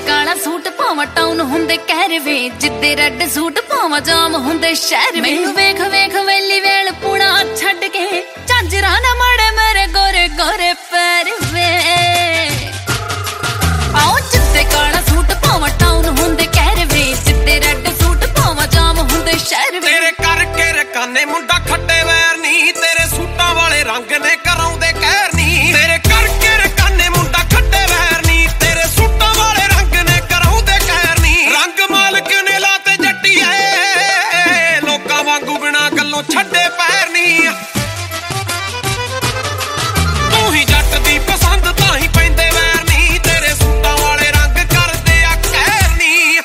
ਕਾਲਾ ਸੂਟ ਪਾਵਾਂ ਟਾਊਨ ਹੁੰਦੇ ਕਹਿਰ ਵੇ, ਜਿੱਦੇ ਰੈੱਡ ਸੂਟ ਪਾਵਾਂ ਜਾਮ ਹੁੰਦੇ ਸ਼ਹਿਰ। ਮੈਨੂੰ ਵੇਖ ਵੇਖ ਵੈਲੀ ਵੇਲ ਪੁਣਾ ਛੱਡ ਕੇ, ਝਾਂਜਰਾਂ ਨਾ ਮਾੜੇ ਮੇਰੇ ਗੋਰੇ ਗੋਰੇ ਪੈਰ ਵੇ। ਆਓ ਜਿੱਦੇ ਕਾਲਾ ਸੂਟ ਪਾਵਾਂ ਟਾਊਨ ਹੁੰਦੇ ਕਹਿਰ ਵੇ, ਜਿੱਦੇ ਰੈੱਡ ਸੂਟ ਪਾਵਾਂ ਜਾਮ ਹੁੰਦੇ ਸ਼ਹਿਰ ਵੇ। ਤੇਰੇ ਕਰਕੇ ਰਕਾਨੇ ਮੁੰਡਾ ਖੱਟੇ ਵੈਰ ਨੀ, ਤੇਰੇ ਸੂਟਾਂ ਵਾਲੇ ਰੰਗ ਨੇ ਕਰਾਉਂਦੇ ਕਹਿਰ ਨੀ। ਤੇਰੇ ਕਰਕੇ ਰਕਾਨੇ ਮੁੰਡਾ ਖੱਟੇ ਵੈਰ ਨੀ, ਤੇਰੇ ਸੂਟਾਂ ਵਾਲੇ ਰੰਗ ਨੇ ਕਰਾਉਂਦੇ ਕਹਿਰ ਨੀ। ਰੰਗ ਮਾਲਕ ਨੇ ਲਾਤੇ ਜੱਟੀਏ, ਲੋਕਾਂ ਵਾਂਗੂ ਬਿਨਾਂ ਗੱਲੋਂ ਛੱਡੇ ਪੈਰ ਨੀ। ਤੂੰ ਹੀ ਜੱਟ ਦੀ ਪਸੰਦ ਤਾਂ ਹੀ ਪੈਂਦੇ ਵੈਰ ਨੀ, ਤੇਰੇ ਸੂਟਾਂ ਵਾਲੇ ਰੰਗ ਕਰਦੇ ਆ ਕਹਿਰ ਨੀ।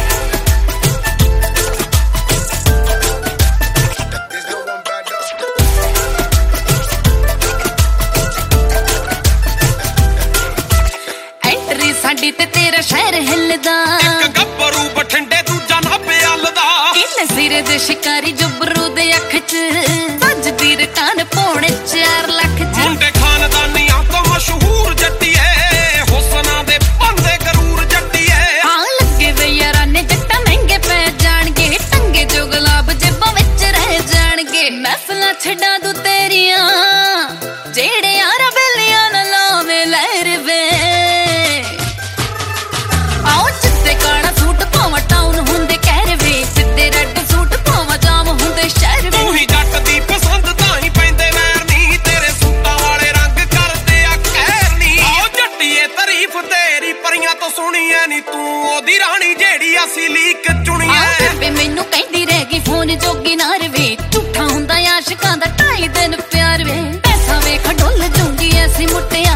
ਐਂਟਰੀ ਸਾਡੀ ਤੇ ਤੇਰਾ ਸ਼ਹਿਰ ਹਿੱਲਦਾ, ਇੱਕ ਗੱਭਰੂ ਬਠਿੰਡੇ ਦੂਜਾ ਨਾਭੇ ਵੱਲਦਾ। ਕਿੰਨੇ ਸਿਰੇ ਦੇ ਸ਼ਿਕਾਰੀ ਜੁਬਰੂ ਦੇ ਅੱਖ 'ਚ ਵੱਜਦੀ ਰਕਾਨ ਪੌਣੇ 4 ਲੱਖ 'ਚ। ਮੁੰਡੇ ਖਾਨਦਾਨੀਆਂ ਤੋਂ ਮਸ਼ਹੂਰ ਜੱਟੀਏ, ਹੁਸਨਾਂ ਦੇ ਬੰਦੇ ਗਰੂਰ ਜੱਟੀਏ। ਹਾਂ ਲੱਗੇ ਵੇ ਯਾਰਾਂ ਨੇ ਜੱਟਾਂ ਮਹਿੰਗੇ ਪੈ ਜਾਣਗੇ, ਟੰਗੇ ਜੋ ਗੁਲਾਬ ਜੇਬਾਂ ਵਿੱਚ ਰਹਿ ਜਾਣਗੇ। ਮਹਿਫਲਾਂ ਛੱਡਾਂ ਦੂ ਤੇਰੀਆਂ, ਜਿਹੜੇ ਯਾਰਾਂ ਬੇਲੀਆਂ ਨਾ ਲਾਵੇ ਲਹਿਰ ਵੇ। ਆਓ ਜਿੱਦੇ ਕਾਲਾ ਸੂਟ ਪਾਵਾਂ ਟਾਊਨ ਹੁੰਦੇ ਕਹਿਰ ਵੇ, ਜਿੱਦੇ ਰੈੱਡ ਸੂਟ ਪਾਵਾਂ ਜਾਮ ਹੁੰਦੇ ਸ਼ਹਿਰ ਵੇ। ਤੂੰ ਹੀ ਜੱਟ ਦੀ ਪਸੰਦ ਤਾਂ ਹੀ ਪੈਂਦੇ ਵੈਰ ਨੀ, ਤੇਰੇ ਸੂਟਾਂ ਵਾਲੇ ਰੰਗ ਕਰਦੇ ਆ ਕਹਿਰ ਨੀ। ਆਓ ਜੱਟੀਏ ਤਾਰੀਫ ਤੇਰੀ ਪਰੀਆਂ ਤੋਂ ਸੁਣੀਏ ਨੀ, ਤੂੰ ਉਹਦੀ ਰਾਣੀ ਜਿਹੜੀ ਅਸੀਂ ਲੀਕ ਚੁਣੀਏ। ਬੇਬੇ ਮੈਨੂੰ ਕਹਿੰਦੀ ਰਹਿ ਗਈ ਫੋਨ ਜੋਗੀ ਨਾ ਰਵੇ, ਝੂਠਾ ਹੁੰਦਾ ਆਸ਼ਿਕਾਂ ਦਾ 2.5 ਦਿਨ ਪਿਆਰ ਵੇ। ਪੈਸਾ ਵੇਖ ਡੁੱਲ ਜੂੰਗੀ ਐਸੀ ਮੁੱਟਿਆ